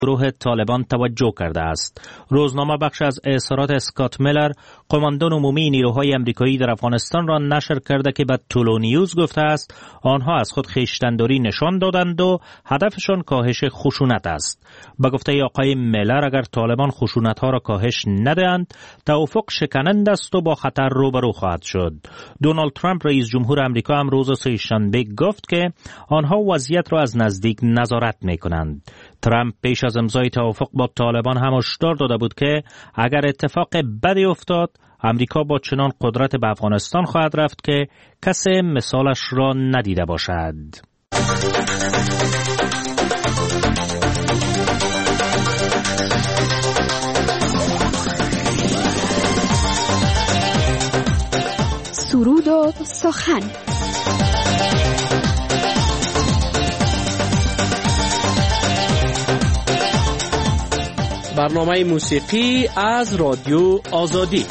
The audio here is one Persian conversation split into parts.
گروه طالبان توجه کرده است. روزنامه بخش از اظهارات اسکات میلر، قماندان عمومی نیروهای آمریکایی در افغانستان را نشر کرده که به طولو نیوز گفته است آنها از خود خویشتنداری نشان دادند و هدفشان کاهش خشونت است. به گفته آقای میلر، اگر طالبان خشونت‌ها را کاهش ندهند، توافق شکننده است و با خطر روبرو خواهد شد. دونالد ترامپ رئیس جمهور آمریکا امروز سه‌شنبه گفت که آنها وضعیت را از نزدیک نظارت می‌کنند. ترامپ پیش از امضای توافق با طالبان هم هشدار داده بود که اگر اتفاق بدی افتاد، امریکا با چنان قدرت به افغانستان خواهد رفت که کسی مثالش را ندیده باشد. سرود و سخن. برنامه موسیقی از رادیو آزادی.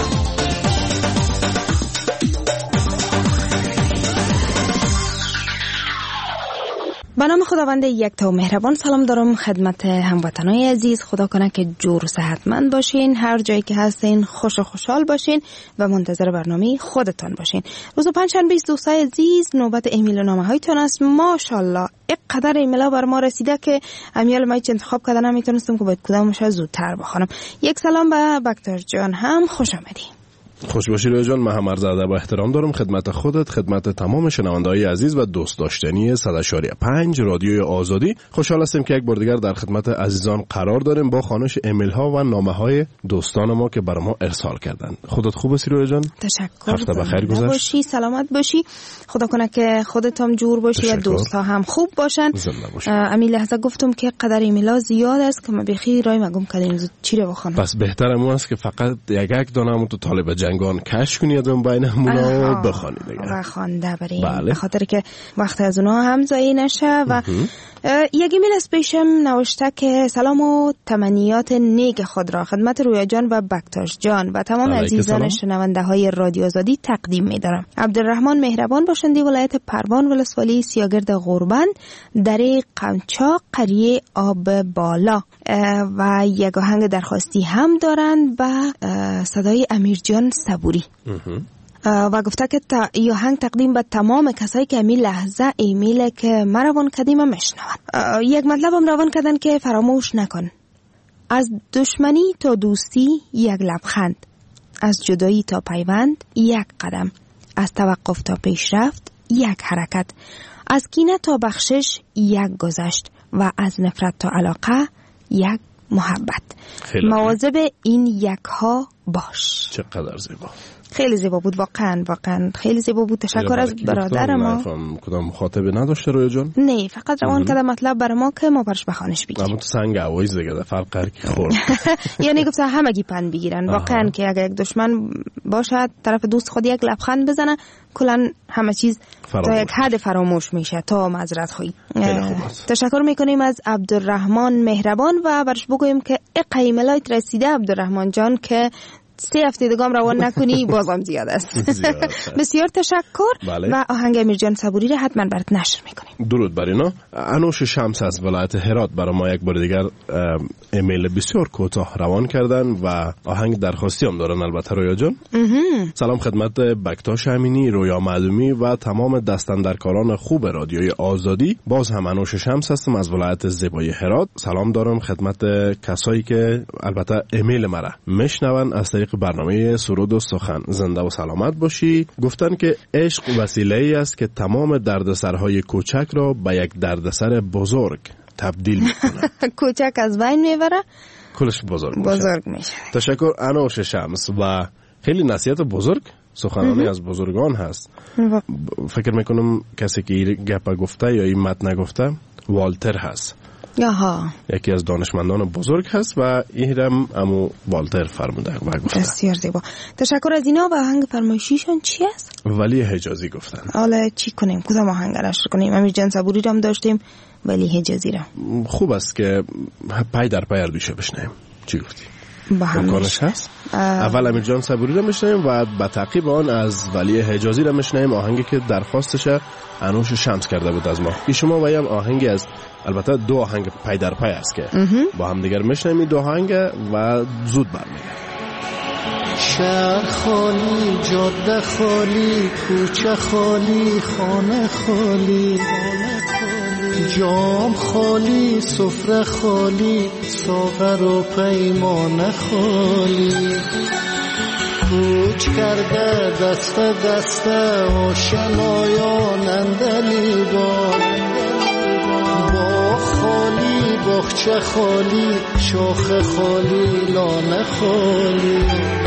به نام خداوند یکتا و مهربان سلام دارم خدمت هموطنای عزیز. خدا کنه که جور و صحتمند باشین، هر جایی که هستین خوش و خوشحال باشین و منتظر برنامه خودتان باشین. روز پنجشنبه دوستای عزیز نوبت ایمیل و نامه هایتون است. ماشاءالله اینقدر ایمیل ها بر ما رسیده که امیال ما چه انتخاب کردن نمیتونستم که باید کدامش زودتر بخونم. یک سلام به بکتر جان، هم خوش آمدی. خوش باشی روی جان. من هم عرض ادب و احترام دارم خدمت خودت، خدمت تمام شنونده‌های عزیز و دوست داشتنی 100.5 رادیوی آزادی. خوشحال هستیم که یک بار دیگر در خدمت عزیزان قرار داریم با خوانش ایمیل ها و نامه های دوستان ما که برای ما ارسال کردن. خودت خوب هستی روی جان؟ تشکر. هفته بخیر گذشت باشی، سلامت باشی. خدا کنه که خودت هم جور باشی و دوست ها هم خوب باشن. امی لحظه گفتم که قدر ایمیل ها زیاد است که ما بخیر رای مگم کردیم چی رو بخونم. پس بهتره است که فقط یک دانه تو طالب جنگان کش کنید و بین همونا بخوانید دیگه. بخوانده به خاطر که وقت از اونها هم ضایع نشه. و یک ایمیل از پیشم نوشته که سلام و تمنیات نیک خود را خدمت رویا جان و بکتاش جان و تمام عزیزان شنونده های رادیو آزادی تقدیم می دارم. عبدالرحمن مهربان باشندی ولایت پروان ولسوالی سیاگرد غربند دره قمچاق قریه آب بالا و یک آهنگ درخواستی هم دارند به صدای امیر جان صبوری و گفته که این آهنگ تقدیم به تمام کسایی که همین لحظه ایمیل که ما روان کردیم میشنون. یک مطلب هم روان کردن که فراموش نکن. از دشمنی تا دوستی یک لبخند، از جدایی تا پیوند یک قدم، از توقف تا پیشرفت یک حرکت، از کینه تا بخشش یک گذشت و از نفرت تا علاقه یک محبت. مواظب این یک ها باش. چقدر زیبا. خیلی زیبا بود، واقعا خیلی زیبا بود. تشکر از برادر ما. کدام مخاطبی نداشته روی جان؟ نه، فقط روان کرده مطلب برای ما که ما برش بخوانش بگیم. اما تو سنگ اوایز دیگه فرق که خورد. یعنی گفتم همگی پند بگیرن. واقعا که اگه یک دشمن باشه طرف دوست خود یک لبخند بزنه کلا همه چیز تا یک حد فراموش میشه تا معذرت خواهی. تشکر میکنیم از عبدالرحمن مهربان و برش بگویم که ایمیلات رسیده عبدالرحمن جان که 3 هفته دیگه هم روان نکنی بازم زیاد است. بسیار تشکر. و آهنگ امیر جان صبوری رو حتما برات نشر میکنیم. درود بر اینا. انوش شمس از ولایت هرات برای ما یک بار دیگر ایمیل بسیار کوتاه روان کردن و آهنگ درخواستی هم دارن البته رویا جان. سلام خدمت بکتاش امینی، رویا معلومی و تمام دستاندرکاران خوب رادیوی آزادی. باز هم انوش شمس هستم از ولایت زیبای هرات. سلام دارم خدمت کسایی که البته ایمیل مرا میشنون از طریق برنامه سرود و سخن. زنده و سلامت باشی. گفتن که عشق وسیله‌ای است که تمام دردسرهای کوچک را به یک دردسر بزرگ تبدیل میکنه. کوچک از بین میبره کلش بزرگ میشه. تشکر انوش شمس. و خیلی نصیحت بزرگ سخنانی از بزرگان هست. فکر میکنم کسی که این گپ گفته یا این متن گفته والتر هست. یکی از دانشمندان بزرگ هست و این هم امو والتر فرموده و گفته. بسیار زیبا. تشکر از اینا. و آهنگ فرمایشیشون چی است؟ ولی حجازی گفتن. حالا چی کنیم؟ کدام آهنگ نشر کنیم؟ امیر جان صبوری هم داشتیم ولی حجازی را. خوب است که پای در پای اردوشه بشنیم. چی گفتی؟ امکانش هست. اول امیر جان صبوری رو میشنیم و با تعقیب آن از ولی حجازی رو میشنیم، آهنگی که درخواستش انوش شمس کرده بود از ما. بی شما و هم آهنگی از، البته دو آهنگ پای در پای است که با هم دیگر میشنیم دو آهنگ و زود برمیگردیم. شهر خالی، جاده خالی، کوچه خالی، خانه خالی، جام خالی، سفره خالی، ساغر و پیمانه خالی. کوچ کرده دست دست آشنایان اندلی با خالی، بخچه خالی، شاخ خالی، لانه خالی.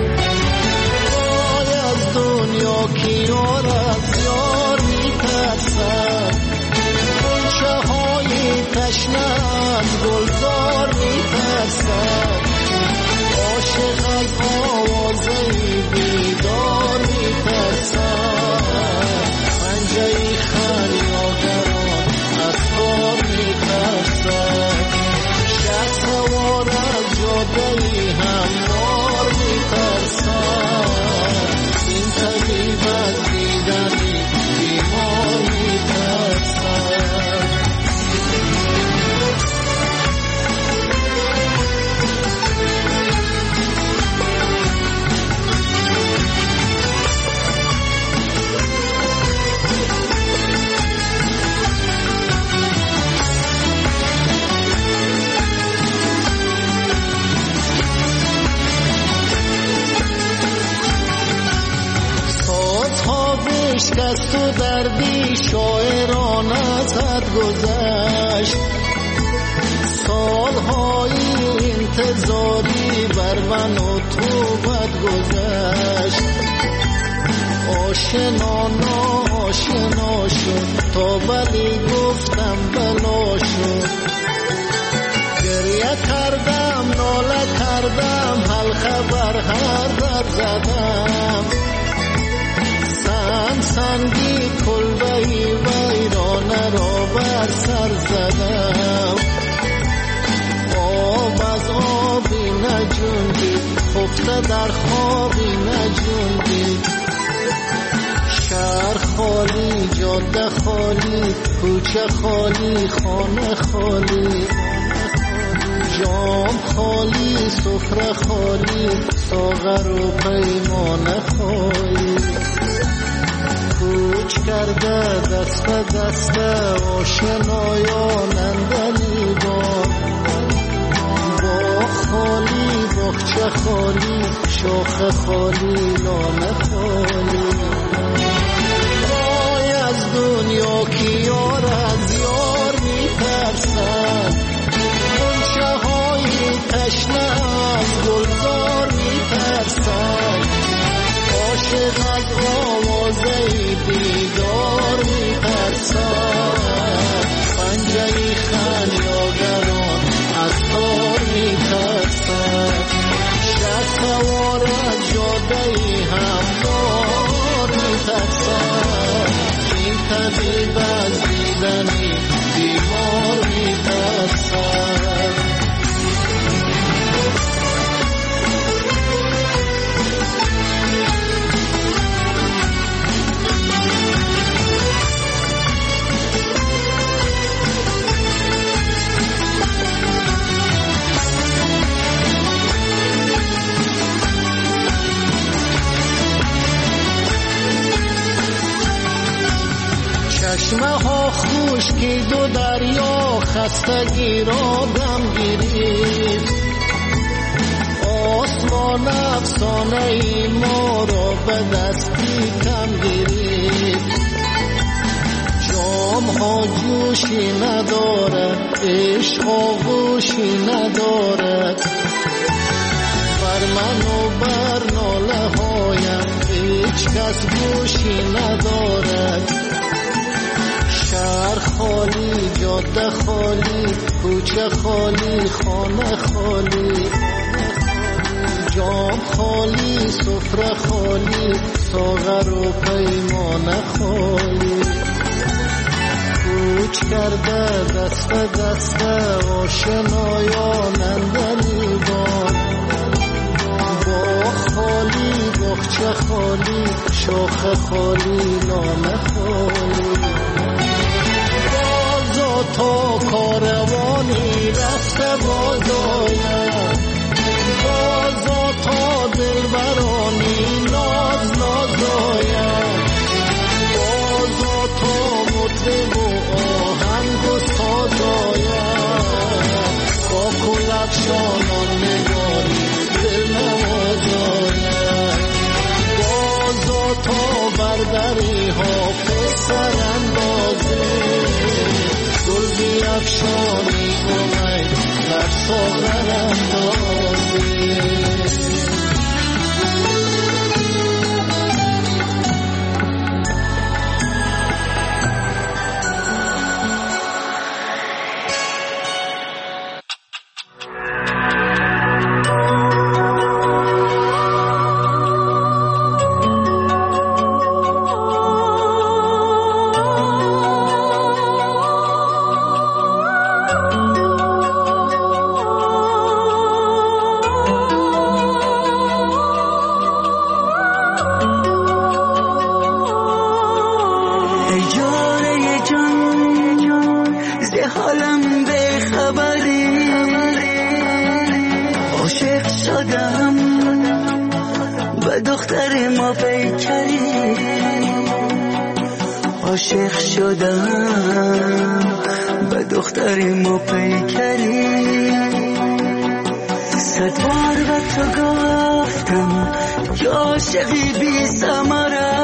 وای از دنیا کی یار از یار میترسد، غنچه های تشنه از گلزار میترسد. عاشق از آوازه بیدار میترسد، پنجه خریادران از کار میترسد. شهر سوار از جاده هموار میترسد، این طبیب از دیدنی بیمار میترسد. شکست و دردی شاعران ازت گذشت، سالهای انتظاری بر من و تو بد گذشت. آشنا ناآشنا شد تا ولی گفتم بلا شد. گریه کردم ناله کردم حلقه بر هر در زدم. سنگی کلبهی ویرانه را بر سر زدم. آب از آبی نجوندی، خفته در خوابی نجوندی. شهر خالی، جاده خالی، کوچه خالی، خانه خالی. جام خالی، سفره خالی، ساغر و پیمانه خالی. کوچ کرده دست دست آشنایان اندلی با خالی، بخچه خالی، شاخ خالی، لانه خالی. وای از دنیا کی یار از یار میترسد، غنچه های تشنه از گلزار میترسد. عاشق از آوازه بیدار میترسد، پنجه خریادران از تار میترسد. شهر سوار از جاده هموار میترسد، این طبیب از دیدنی بیمار میترسد. چشمه ها خشکید و دریا خستگی را دم گرفت. آسمان افسانه ای ما را به دستی کم گرفت. جام ها جوشی ندارد، عشق آغوشی ندارد. بر من و بر ناله هایم هیچ کس گوشی ندارد. شهر خالی، جاده خالی، کوچه خالی، خانه خالی. جام خالی، سفره خالی، ساغر و پیمانه خالی. کوچ کرده دست دست آشنایان اندلی با شاخ خالی نام خالی بازا تا کاروانی رفته بازاید بازا تا دلبرانی ناز نازاید بازا تا مطرب و آهنگ و سازاید با کلفشانان نگاری دل نوازاید بازا تا بردری حافظ سراندازه گل بیفشانی امید در ساغر اندازه عاشق شدم به دختر ما پیکری صد بار به تو گفتم که عاشقی بی ثمره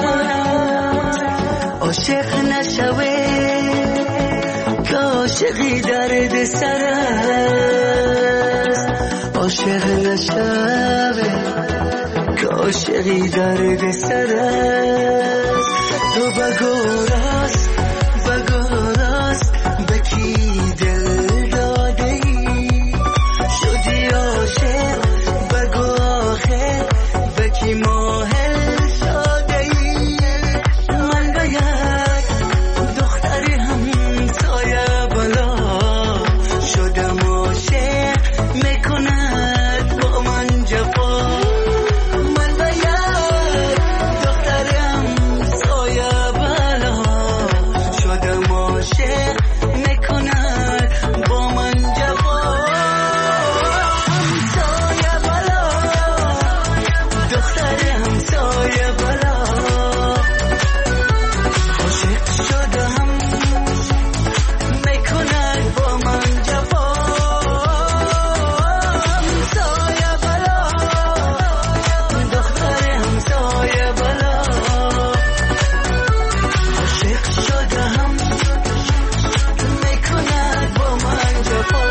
عاشق نشوه که عاشقی درد سر است عاشق نشوه که عاشقی درد سر است تو بگو راست به کی دل داده ای شدی عاشق بگو آخر به کی ماهل شده ای من باید دختر همسایه بالا شدم عاشق میکند با من جفا من باید دختر همسایه بالا شدم عاشق میکند با من جفا همسایه بالا دختر همسایه بالا عاشق شدم میکند با من جفا همسایه بالا دختر همسایه بالا عاشق شدم میکند با من جفا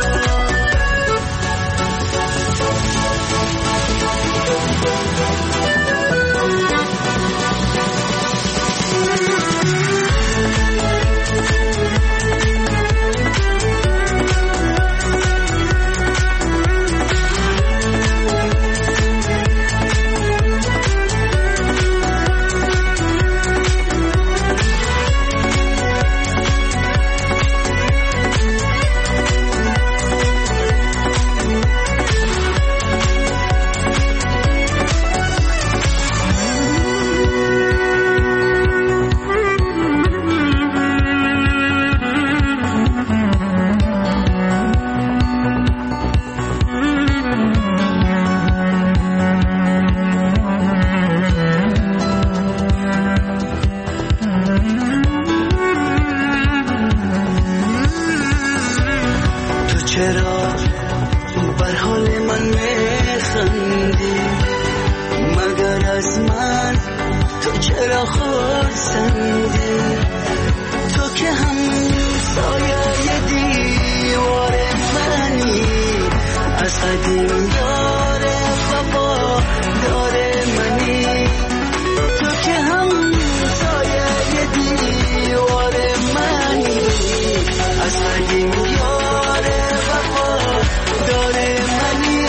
تو چرا بر حال من میخندی مگر از من تو چرا خرسندی تو که همسایه دیوار منی از قدیم یار وفا دار منی تو که همسایه دیوار منی از قدیم یار وفا دار منی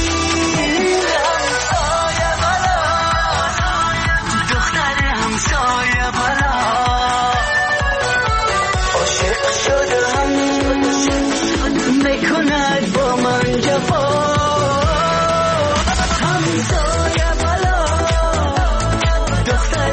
همسایه بالا دختر همسایه بالا عاشق شدم میکند با من جفا همسایه بالا دختر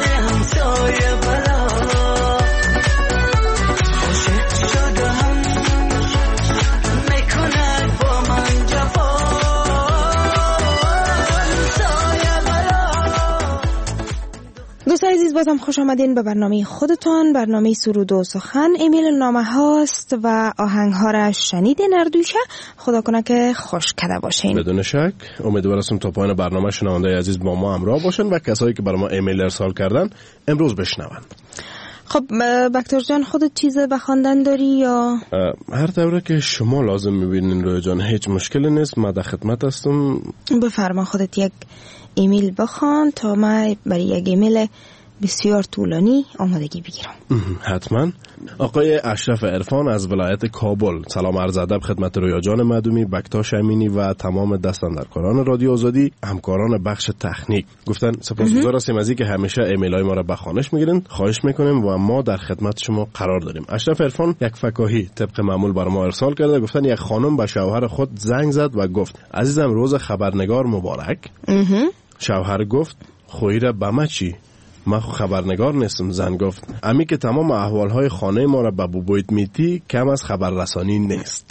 عزیز، بازم خوش آمدین به برنامه خودتان، برنامه سرود و سخن. ایمیل نامه هاست و آهنگ ها را شنیدین اردوشه. خدا کنه که خوش کده باشین. بدون شک امیدوار هستم تا پایان برنامه شنونده عزیز با ما همراه باشن و کسایی که برای ما ایمیل ارسال کردن امروز بشنوند. خب بکتر جان، خودت چیز بخواندن داری یا؟ هر دوره که شما لازم میبینین رویا جان، هیچ مشکلی نیست، ما در خدمت هستم. بفرما خودت یک ایمیل بخوان تا ما برای یک ایمیل بسیار طولانی آمادگی بگیرم. حتما. آقای اشرف عرفان از ولایت کابل، سلام عرض ادب خدمت رویا جان معدومی، بکتاش امینی و تمام دستاندرکاران رادیو آزادی، همکاران بخش تکنیک. گفتن سپاسگزار هستیم از اینکه همیشه ایمیل های ما را به خوانش میگیرین. خواهش میکنیم و ما در خدمت شما قرار داریم. اشرف عرفان یک فکاهی طبق معمول برای ما ارسال کرده. گفتن یک خانم به شوهر خود زنگ زد و گفت عزیزم روز خبرنگار مبارک. شوهر گفت خویی را به ما چی؟ من خبرنگار نیستم. زن گفت امی که تمام احوالهای خانه ما را به بوبویت میتی کم از خبررسانی نیست.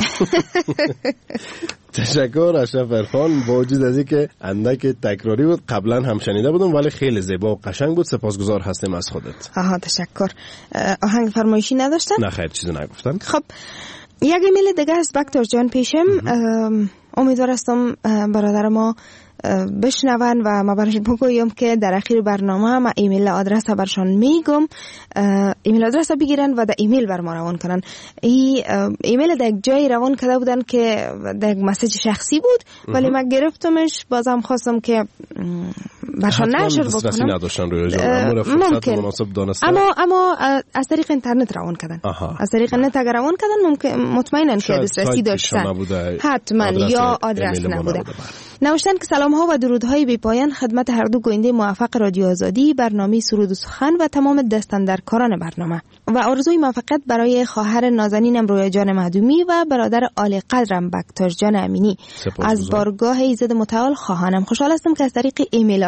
تشکر اشرف عرفان. با وجود از اینکه اندک تکراری بود قبلا هم شنیده بودم ولی خیلی زیبا و قشنگ بود. سپاسگزار هستیم از خودت. تشکر. آهنگ فرمایشی نداشتن؟ نه خیر چیزی نگفتن. خب یک ایمیل دیگه از بکتر جان پیشم. امیدوار هستم برادر ما بشنون و ما برش بگویم که در اخیر برنامه ما ایمیل آدرس برشان میگم، ایمیل آدرس بگیرن و در ایمیل بر ما روان کنن. ایمیل در جای روان کرده بودن که در مسیج شخصی بود ولی من گرفتمش. بازم خواستم که برشان نشر بکنم. ممکن اما از طریق اینترنت روان کردن. از طریق اینترنت اگر روان کردن ممکن مطمئنن که دسترسی داشتن. حتما یا آدرس نبوده. نوشتن که سلام ها و درودهای بی پایان خدمت هر دو گوینده موفق رادیو آزادی، برنامه سرود و سخن و تمام دستاندرکاران برنامه و آرزوی موفقیت برای خواهر نازنینم رویا جان معدومی و برادر عالی قدرم بکتاش جان امینی از بارگاه ایزد متعال خواهانم. خوشحال هستم که از طریق ایمیل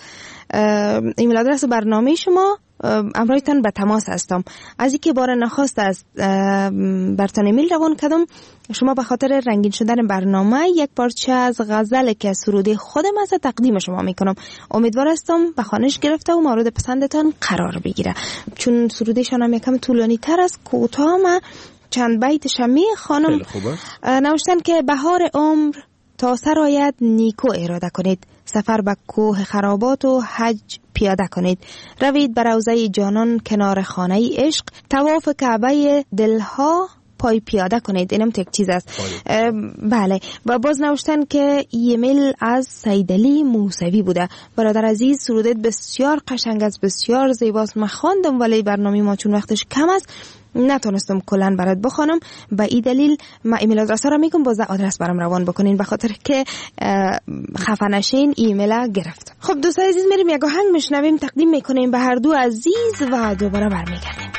آدرس برنامه شما امرایتان به تماس هستم. از اینکه بار نخواست از برتان ایمیل روان کردم، شما به خاطر رنگین شدن برنامه یک پارچه از غزل که سروده خودم از تقدیم شما میکنم. امیدوار هستم به خوانش گرفته و مورد پسندتان قرار بگیره. چون سرودهشان هم یکم طولانی تر از کوتاه، ما چند بیت شمی خانم نوشتن که بهار عمر تا سر آید نیکو اراده کنید، سفر به کوه خرابات و حج پیاده کنید، روید بر روضه جانان کنار خانه عشق، طواف کعبه دلها پای پیاده کنید. اینم تک چیز است. بله. و باز نوشتن که ایمیل از سیدعلی موسوی بوده. برادر عزیز سرودت بسیار قشنگ است، بسیار زیباست. من خواندم ولی برنامه ما چون وقتش کم است نتونستم کلن برات بخونم. به این دلیل من ایمیل آدرس را میگم، باز آدرس برام روان بکنین به خاطر که خفه نشین ایمیل گرفت. خب دوستای عزیز میریم یک آهنگ میشنویم، تقدیم میکنیم به هر دو عزیز و دوباره برمیگردیم.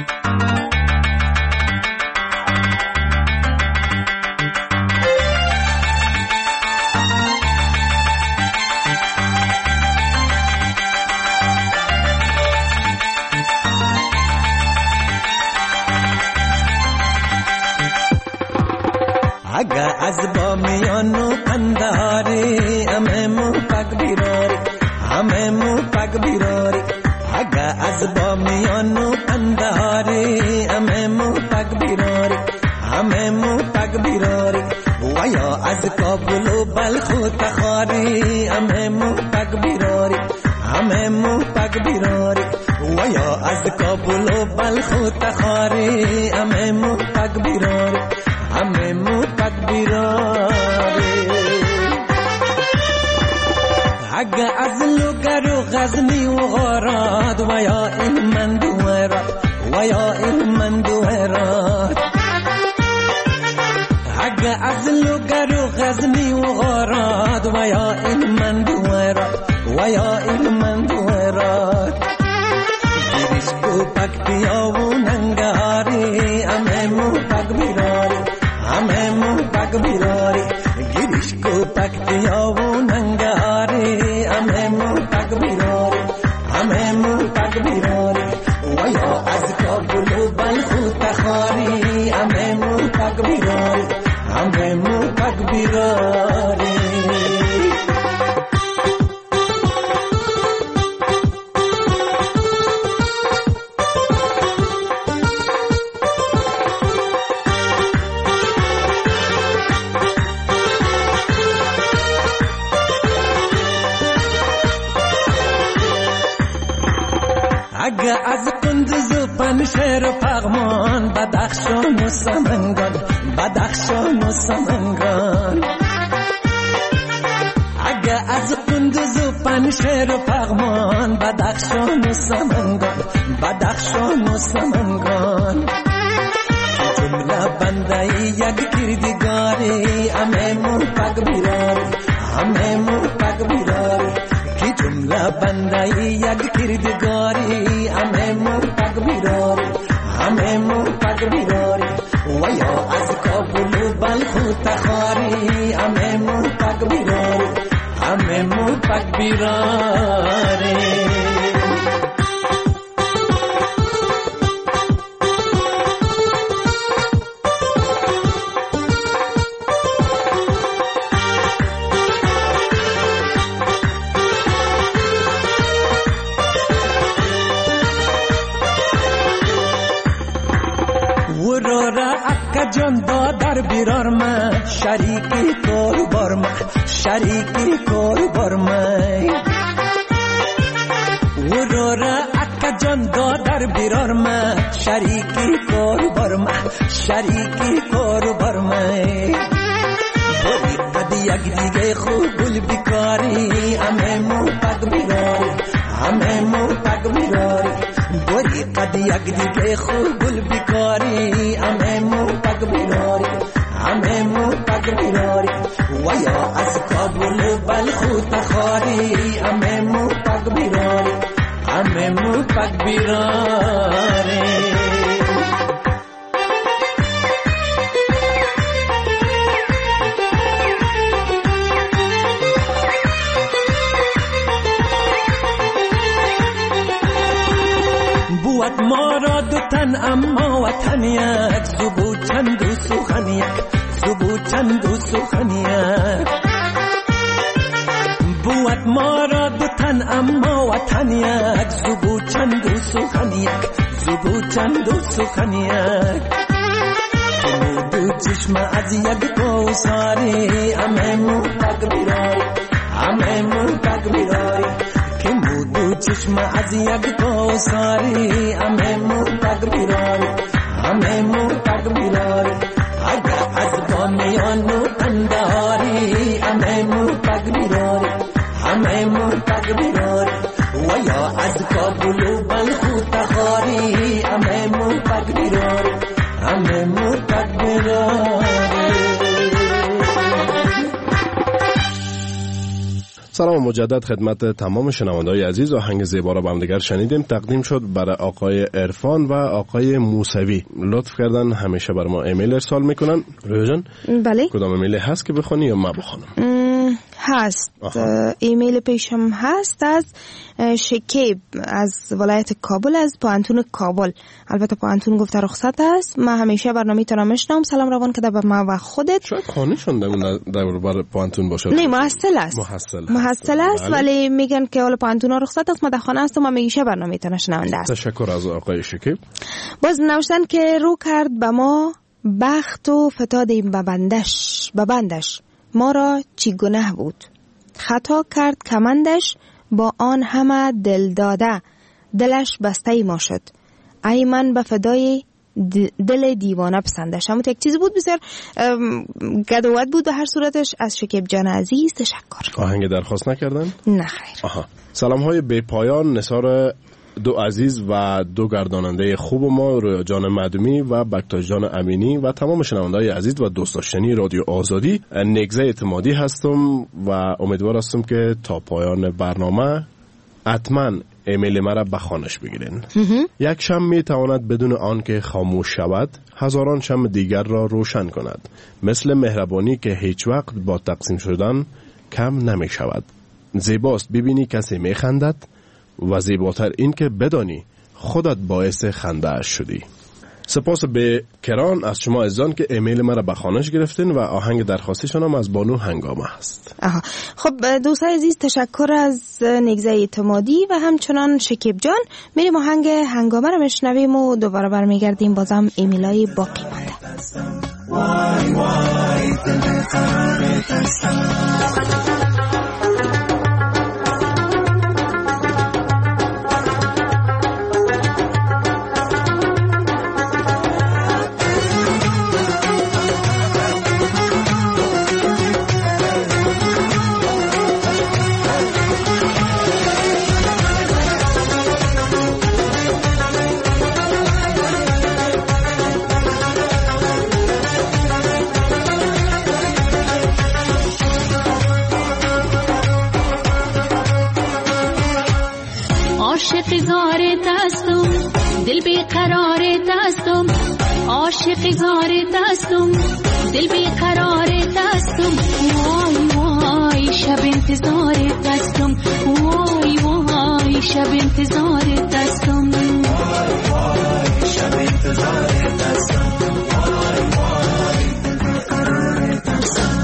اگه از با میانو قنداری همه پاک بیراری، همه پاک بیراری. اگه از با میانو قنداری همه پاک بیراری، همه پاک بیراری. و یا از کابل و بلخ و تخاری همه پاک بیراری، همه پاک بیراری. و یا از کابل و بلخ و تخاری همه پاک بیراری، همه پاک بیراری. اگه از لوگر و غزنی و غارات و یا این مندوهرات، و یا این مندوهرات. اگه از لوگر و غزنی و غارات و یا این مندوهرات، و یا این مندوهرات. گیریش کو پاک بیا و ننگاری همه پاک بیراری، همه پاک بیراری. گیریش کو پاک بیا و ننگاری همه پاک بیراری، همه پاک بیراری. و یا از کابل و بلخ و تخاری همه پاک بیراری، همه پاک بیراری. اگه از قندوز و پنشیر و پغمان بدخشان و سمنگان بدخشان و سمنگان اگه از قندوز و پنشیر و پغمان بدخشان و سمنگان بدخشان و سمنگان جمله بنده یک کردگاری همه مو پگ بیراری همه مو پگ بیراری کی جمله بنده یک کردگاری همه مو پگ بیراری همه مو پگ بیراری و یا از کابل و بلخ و تخاری همه مو پگ بیراری همه مو پگ بیراری جان دادر بیرار من شریکی کار بار من شریکی کار بار من ورورا اکا جان دادر بیرار من شریکی کار بار من شریکی کار بار من باری قد یک دیگه خوب گل بیکاری همه مو پگ بیراری همه مو پگ بیراری باری قد یک دیگه خوب گل بیکاری همه مو پگ بیراری همه مو پگ بیراری و یا از کابل بلخ و تخاری همه مو پگ بیراری همه مو پگ بیراری ما را دو تن اما وطن یک زبو چند و سخن یک زبو چند و سخن یک بود ما را دو تن اما وطن یک زبو چند و سخن یک زبو چند و سخن یک دو چشم از یک کوثری همه مو پگ بیراری همه مو پگ بیراری دو چشم از یک کوثری همه مو پگ بیراری همه مو پگ بیراری اگه از بامیان و انداری همه مو پگ بیراری همه مو پگ بیراری و یا از کابل و بلخ و تخاری همه مو پگ بیراری همه مو پگ بیراری. سلام مجدد خدمت تمام شنونده‌های عزیز. آهنگ زیبا را با هم دیگر شنیدیم. تقدیم شد برای آقای عرفان و آقای موسوی. لطف کردن همیشه بر ما ایمیل ارسال میکنن. رویا جان بله، کدام ایمیل هست که بخونی یا ما بخونم؟ هست. ایمیل پیشم هست از شکیب از ولایت کابل، از پوانتون کابل. البته پوانتون گفته رخصت است. من همیشه برنامه تان میشنم. سلام روان کده به ما و خودت. شاید خانه شونده در بر پوانتون باشه. نه، محصل است. محصل است، ولی میگن که حالا پوانتون رخصت است. ما در خانه هستم. من همیشه برنامه تان شنونده است. تشکر از آقای شکیب. باز نوشتن که رو کرد به ما بخت و فتادیم به بندش ما را چی گناه بود، خطا کرد کمندش با آن همه دل داده، دلش بسته ما شد، ای من به فدای دل دیوانه پسندش. همون یک چیز بود بسیار گدوت بود. به هر صورتش از شکیب جان عزیز تشکر. آهنگ درخواست نکردن؟ نه خیر. سلام های بی پایان نثار دو عزیز و دو گرداننده خوب ما، رویا جان مدمی و بکتاش جان امینی و تمام شنونده‌های عزیز و دوست داشتنی رادیو آزادی. نگزه اعتمادی هستم و امیدوار هستم که تا پایان برنامه حتما ایمیل مرا به خانش بگیرین. یک شمع می تواند بدون آن که خاموش شود هزاران شمع دیگر را روشن کند، مثل مهربانی که هیچ وقت با تقسیم شدن کم نمی شود. زیباست ببینی کسی می خندد و زیباتر این که بدانی خودت باعث خنده اش شدی. سپاس به کران از شما عزیزان که ایمیل مرا به خانش گرفتین و آهنگ درخواستیشان هم از بانو هنگامه هست. خب دوستای عزیز، تشکر از نگزه اعتمادی و همچنان شکیب جان. میریم آهنگ هنگامه رو میشنویم و دوباره برمیگردیم. بازم ایمیلای باقی مانده. وای وای دل قرار عاشق زارت هستم دل بیقرارت هستم عاشق زارت هستم دل بیقرارت هستم وای وای شب انتظارت هستم وای وای شب انتظارت هستم وای وای شب انتظارت هستم وای وای بیقرارت هستم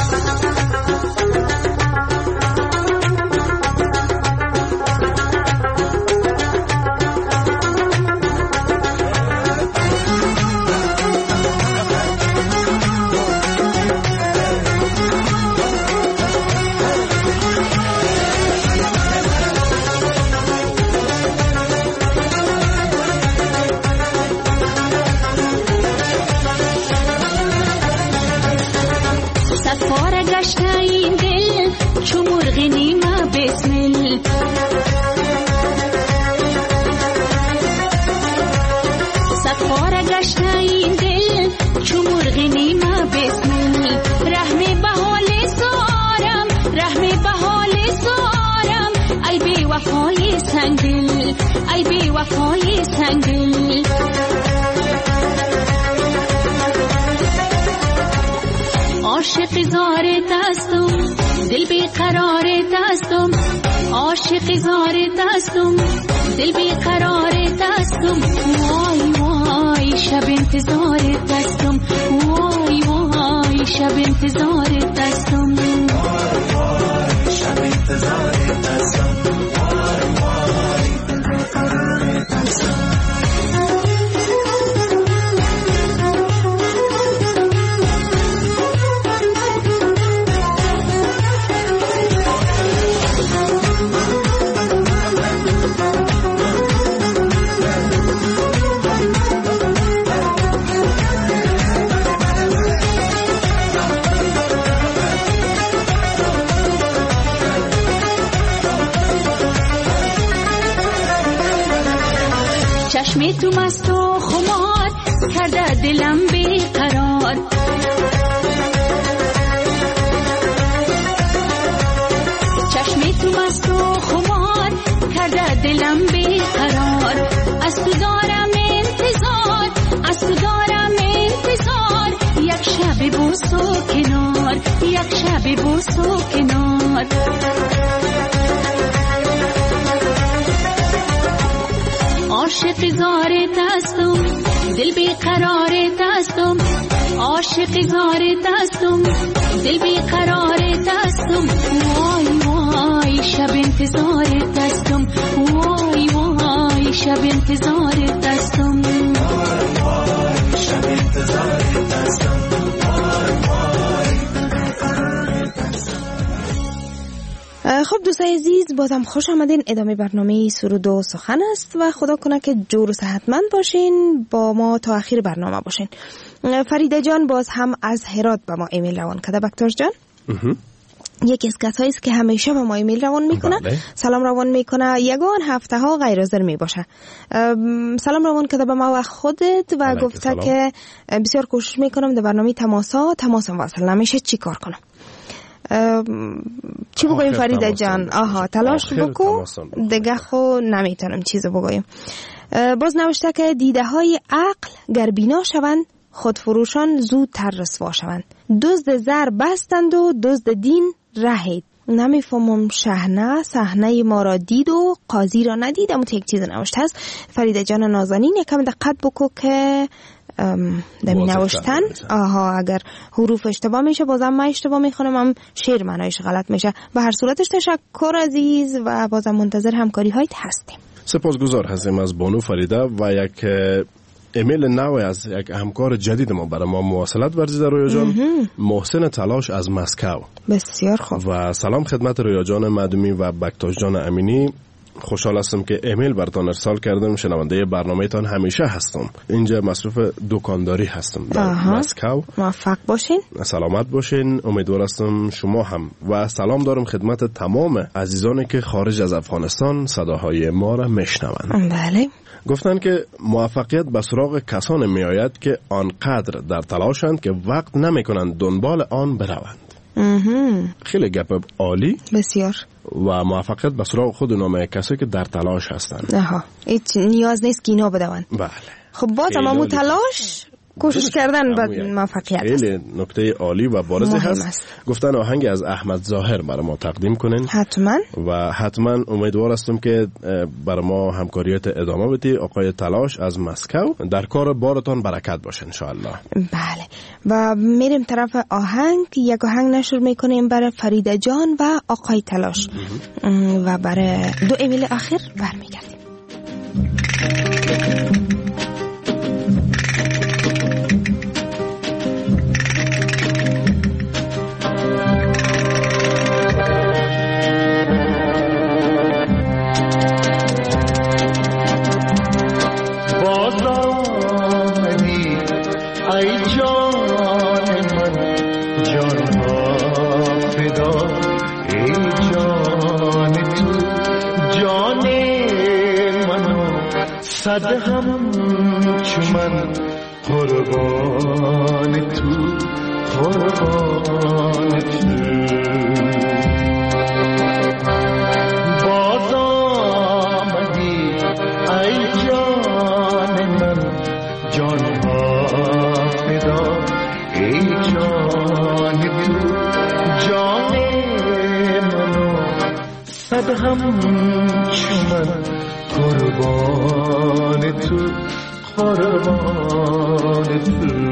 ای بی وفای سنگدل عاشق زارت هستم دل بیقرارت هستم عاشق زارت هستم دل بیقرارت هستم وای وای شب انتظارت هستم وای وای شب انتظارت هستم وای وای شب انتظارت هستم وای وای بیقرارت هستم چشم تو مست و خمار کرده دلم بیقرار چشم تو مست و خمار کرده دلم بیقرار از تو دارم انتظار از تو دارم انتظار یک شب بوس و کنار یک شب بوس و کنار عاشق زارت هستم دل بیقرارت هستم عاشق زارت هستم دل بیقرارت هستم وای وای شب انتظارت هستم وای وای شب انتظارت هستم وای وای شب انتظارت هستم وای وای بیقرارت هستم. خب دوستای عزیز بازم خوش آمدین. ادامه برنامه سرود و سخن است و خدا کنه که جور و صحتمند باشین، با ما تا آخر برنامه باشین. فریده جان باز هم از هرات به ما ایمیل روان کرده. بکتاش جان یکی از کسایی است که همیشه به ما ایمیل روان میکنه. سلام روان میکنه، یگان هفته ها غیر حاضر میباشه. سلام روان کرده به ما و خودت و گفته که بسیار کوشش میکنم در برنامه تماسم واصل نمیشه، چی کار کنم؟ چی بگویم فریده جان؟ تلاش بکو دیگه خو نمیتونم چیز بگویم. باز نوشته که دیده های عقل گر بینا شوند خودفروشان زودتر رسوا شوند، دزد زر بستند و دزد دین رهید. نمیفهمم صحنه ما را دید و قاضی را ندید. اما یک چیز نوشته هست فریده جان نازنین، یکم دقت بکو که دمی نوشتن اگر حروف اشتباه میشه بازم من اشتباه میخونم، هم شعر معنایش غلط میشه. به هر صورتش تشکر عزیز و بازم منتظر همکاری هایت هستیم. سپاسگزار هستیم از بانو فریده و یک ایمیل نو از یک همکار جدید ما برای ما مواصلت ورزیده رویا جان، محسن تلاش از مسکو. بسیار خوب و سلام خدمت رویا جان مدمی و بکتاش جان امینی. خوشحال هستم که ایمیل براتون ارسال کردم. شنونده برنامه تان همیشه هستم. اینجا مصروف دکانداری هستم در مسکو. موفق باشین، سلامت باشین. امیدوار هستم شما هم. و سلام دارم خدمت تمام عزیزانی که خارج از افغانستان صداهای ما را میشنوند. بله. گفتن که موفقیت به سراغ کسان می آید که آنقدر در تلاشند که وقت نمی کنند دنبال آن بروند. خیلی گپ عالی. بسیار. و موفقیت به سراغ خود نامه کسی که در تلاش هستند. هیچ نیاز نیست که اینا بدون. بله. خب با تمام تلاش کوشش کردن به موفقیت است. خیلی نکته عالی و بارزی هست. گفتن آهنگ از احمد ظاهر برای ما تقدیم کنین. حتما. و حتما امیدوار هستم که برای ما همکاریت ادامه بدی. آقای تلاش از مسکو، در کار بارتان برکت باشه ان شاء الله. بله. و میریم طرف آهنگ. یک آهنگ نشر میکنیم برای فریده جان و آقای تلاش و برای 2 ایمیل آخر برمیگردیم. صد هم چمن قربان تو، قربان تو. باز آمدی ای جان من، جان ها فدا ای جان تو. جان منو صد هم چمن قربان تو، قربان تو.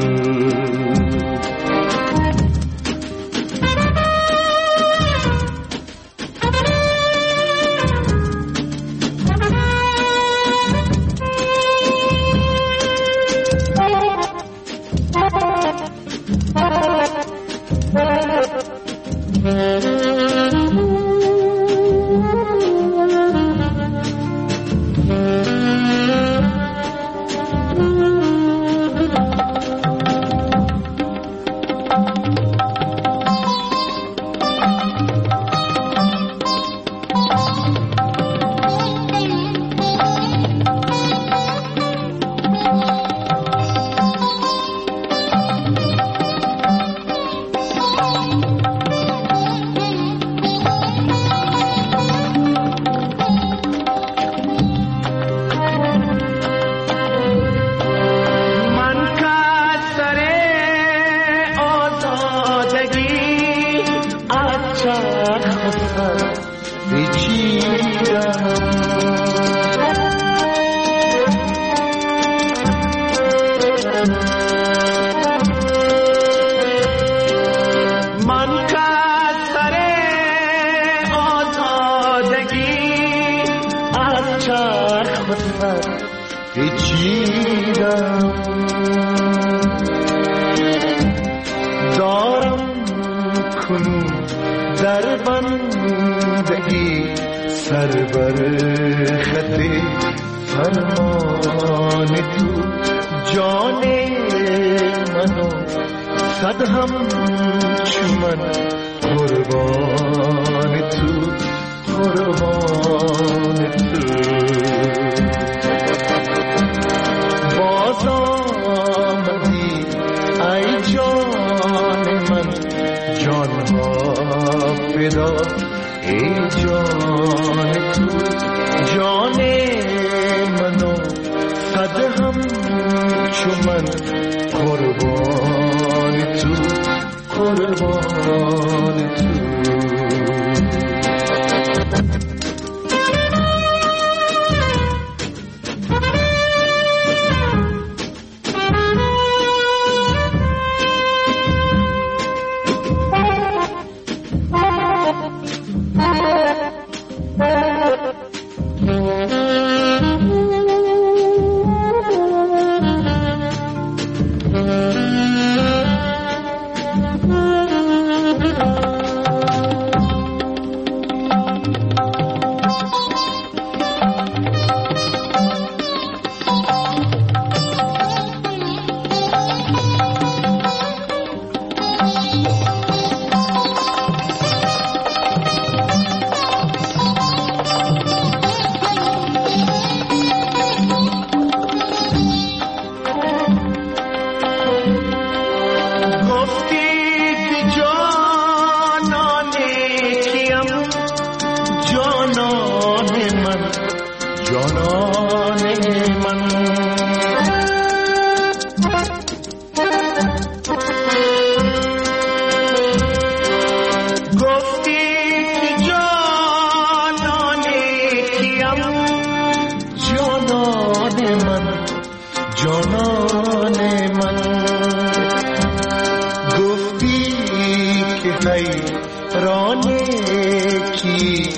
رانه کی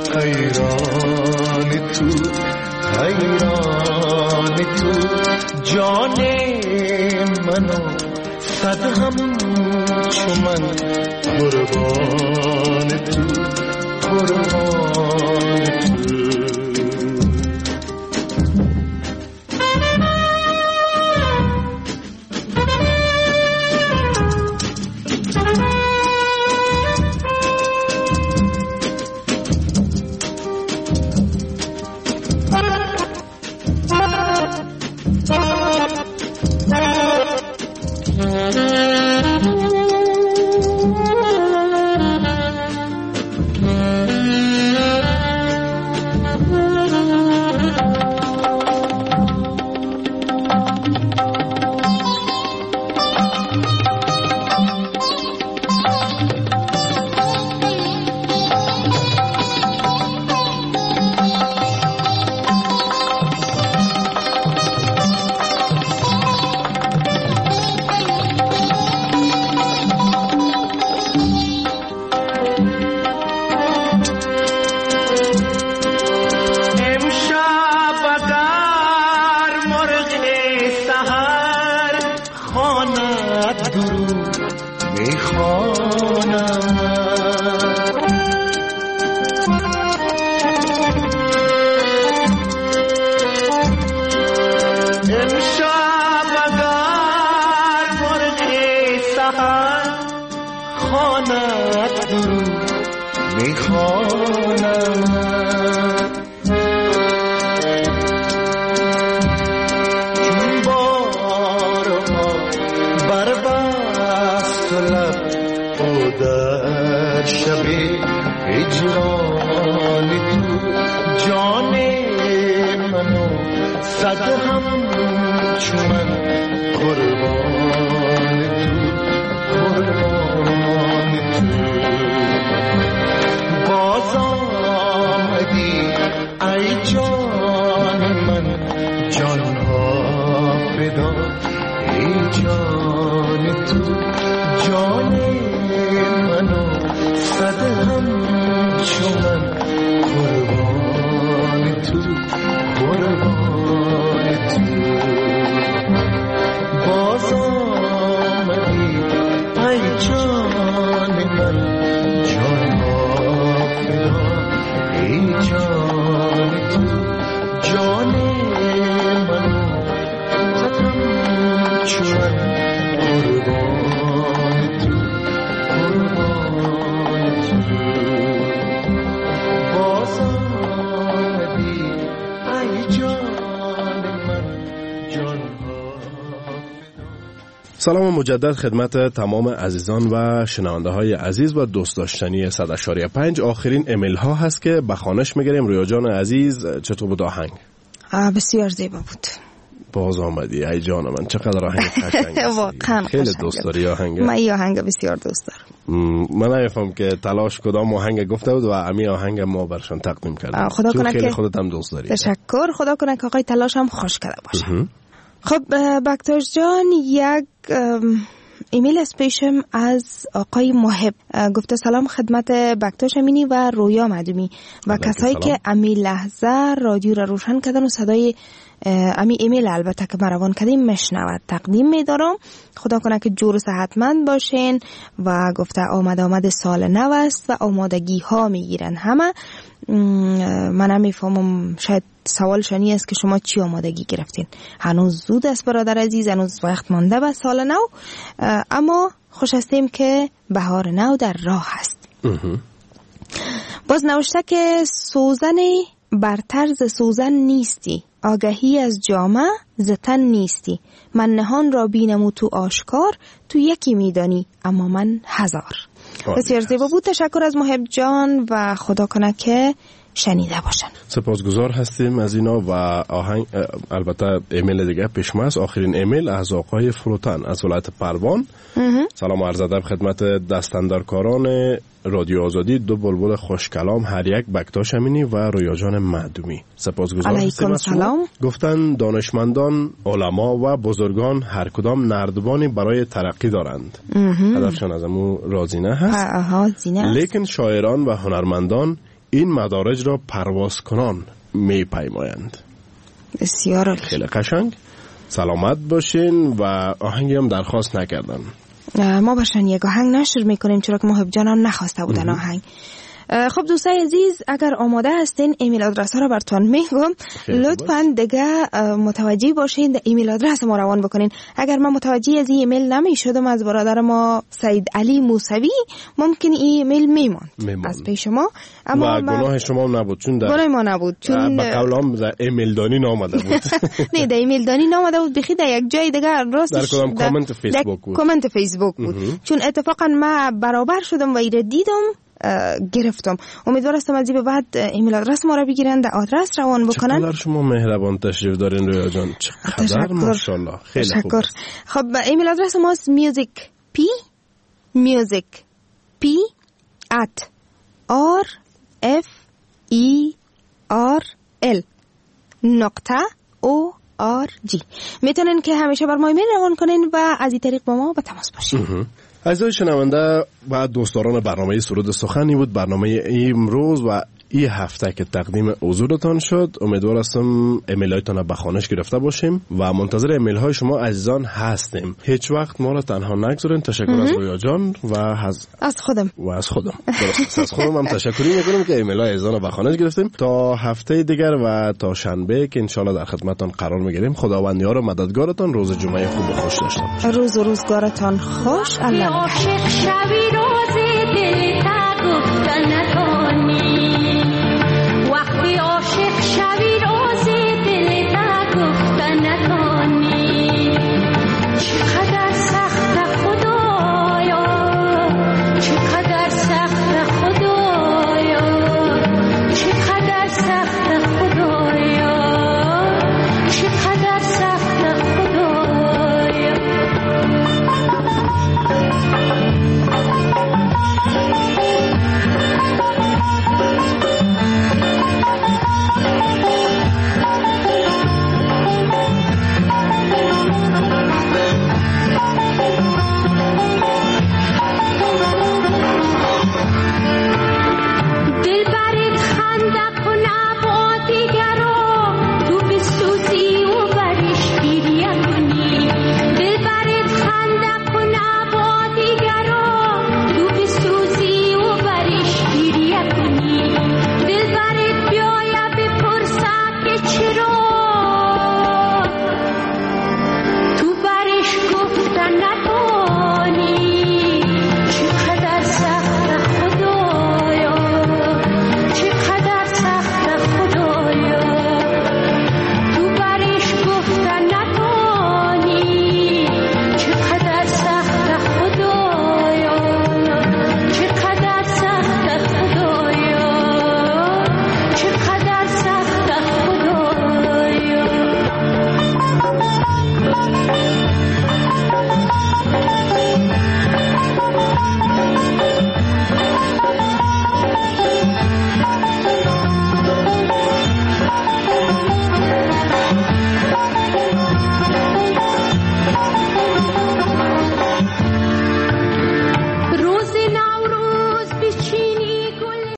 حیران تو جان منو صد هم چو من قربان تو سلام مجدد خدمت تمام عزیزان و شنونده های عزیز و دوست داشتنی 100.5. آخرین ایمیل ها هست که به خوانش میگیریم. رویا جان عزیز چطور بود آهنگ؟ بسیار زیبا بود. باز آمدی ای جان من، چقدر آهنگ قشنگ است. واقعا خیلی دوست داری آهنگ؟ من این آهنگ بسیار دوست دارم. من نمیفهم که تلاش کدام آهنگ گفته بود و امی آهنگ ما برشان تقدیم کرد. خدا کنه خیلی که خودت هم دوست داری. تشکر. خدا کنه که آقای تلاش هم خوش کرده باشه. خب بکتاش جان، یک ایمیل اسپیشم از آقای محب گفته سلام خدمت بکتاش امینی و رویا مدومی و کسایی که امی لحظه رادیو را روشن کردن و صدای امی ایمیل البته که مروان کردیم مشنود تقدیم میدارم. خدا کنه که جور و صحتمند باشین و گفته آمد سال نو است و آمادگی ها میگیرن همه. من هم میفهمم شاید سوال شنی است که شما چی آمادگی گرفتین. هنوز زود است برادر عزیز، هنوز وقت مانده به سال نو، اما خوش هستیم که بهار نو در راه است. باز نوشته که سوزن بر طرز سوزن نیستی، آگهی از جامه زتن نیستی، من نهان را بینم و تو آشکار، تو یکی میدانی اما من هزار. بسیار زیبا بود. تشکر از محب جان و خدا کنه که شنیده باشن. سپاسگزار هستیم از اینا و آهنگ البته ایمیل دیگه پیشم است. آخرین ایمیل از آقای فروتن از ولایت پروان. سلام و عرض ادب خدمت دستاندرکاران رادیو آزادی، دو بلبل خوشکلام، هر یک بکتاش امینی و رویا جان معدومی. سپاسگزار هستیم از شما. گفتن دانشمندان، علما و بزرگان هر کدام نردبانی برای ترقی دارند. هدفشان از امو راضی هست. لیکن شاعران و هنرمندان این مدارج را پرواز کنان می پیمایند. بسیار خیلی قشنگ. سلامت باشین و آهنگی هم درخواست نکردن. ما باشن یک آهنگ نشر میکنیم چرا که محب جان هم نخواسته بودن آهنگ. خب دوستای عزیز اگر آماده هستین ایمیل آدرس ها رو براتون میگم، لطفاً دیگه متوجه باشین ایمیل آدرس ما روان بکنین. اگر من متوجه از این ایمیل نمیشدم از برادر ما سید علی موسوی، ممکن ایمیل میموند از پیش ما، اما و گناه شما نبود چون گناه ما نبود چون به قول هم در ایمیل دانی نامده بود. نه در ایمیل دانی نامده بود، بخی در یک جای دیگه راستش در کدام کامنت فیسبوک بود. کامنت فیسبوک بود. چون اتفاقا من برابر شدم و ایره دیدم گرفتم. امیدوار هستم از این به بعد ایمیل آدرس ما را بگیرن، در آدرس روان بکنن. چقدر شما مهربان تشریف دارین رویا جان، چقدر ماشاءالله، خیلی خوب. خب ایمیل آدرس ما است music@rferl.org. میتونن که همیشه بر ما ایمیل روان کنین و از این طریق با ما به تماس باشین. عزیزای شنونده و دوستداران برنامه سرود سخنی بود برنامه امروز و این هفته که تقدیم حضورتان شد. امیدوار هستم ایمیل هایتان به خوانش گرفته باشیم و منتظر ایمیل های شما عزیزان هستیم. هیچ وقت ما را تنها نگذارین. تشکر از رویا جان و از خودم درست از خودم هم تشکری میکنم که ایمیل های عزیزان به خوانش گرفتیم. تا هفته دیگر و تا شنبه که انشالله در خدمتتان قرار میگیریم. خداوند یار و مددگارتان. روز جمعه خوب و خوش داشته باشید. روزگارتان خوش. الله